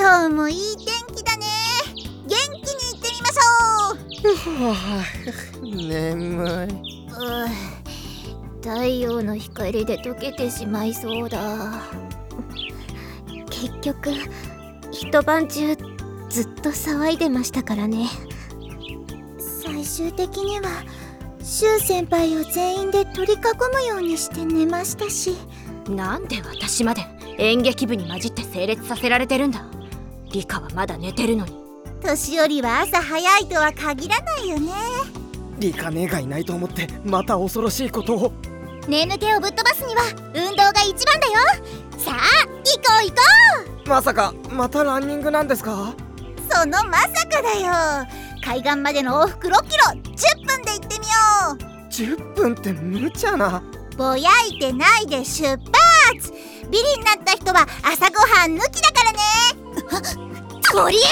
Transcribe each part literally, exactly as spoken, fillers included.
今日もいい天気だね。元気に行ってみましょう。 眠い。 う太陽の光で溶けてしまいそうだ。結局一晩中ずっと騒いでましたからね。 最終的にはシュウ先輩を全員で取り囲むようにして寝ましたし。 なんで私まで演劇部に混じって整列させられてるんだ。リカはまだ寝てるのに。 年寄りは朝早いとは限らないよね。 リカ姉がいないと思ってまた恐ろしいことを。 眠気をぶっ飛ばすには運動が一番だよ。さあ行こう行こう。まさかまたランニングなんですか？ そのまさかだよ。海岸までの往復ろっキロじゅっぷんで行ってみよう。 じゅっぷんって無茶な。 ぼやいてないで出発。ビリになった人は朝ごはん抜きだからね。とりゃ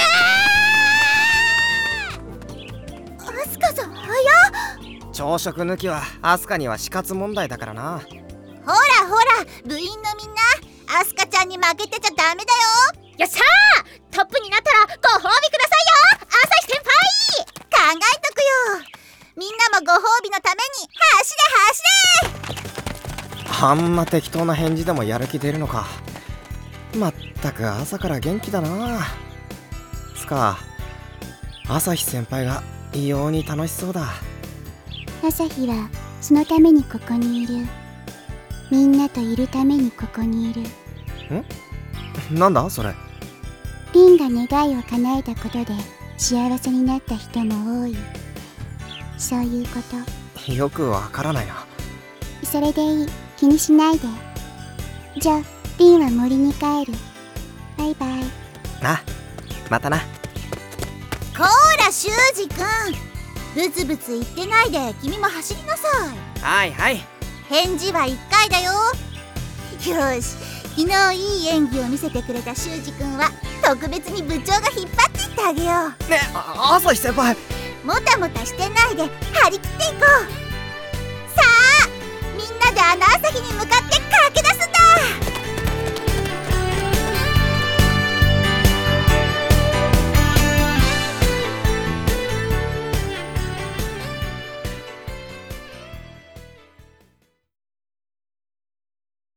ー、アスカさん早っ。 朝食抜きはアスカには死活問題だからな。 ほらほら部員のみんな、アスカちゃんに負けてちゃダメだよ。 よっしゃー、トップになったらご褒美くださいよ朝日先輩。 考えとくよ。みんなもご褒美のために走れ走れ。 あんま適当な返事でもやる気出るのか。まったく朝から元気だな。つか朝日先輩が異様に楽しそうだ。 朝日はそのためにここにいる。みんなといるためにここにいる。 ん？なんだそれ。 リンが願いを叶えたことで幸せになった人も多い。そういうことよくわからないな。 それでいい、気にしないで。じゃあリンは森に帰る。バイバイ。 あ、またな。 こーら修二くん、ブツブツ言ってないで君も走りなさい。 はいはい。 返事はいっかいだよ。よし、昨日いい演技を見せてくれた修二くんは特別に部長が引っ張っていってあげよう。 ね、あ、朝日先輩。 もたもたしてないで張り切っていこう。さあみんなであの朝日に向かって駆け出すんだ。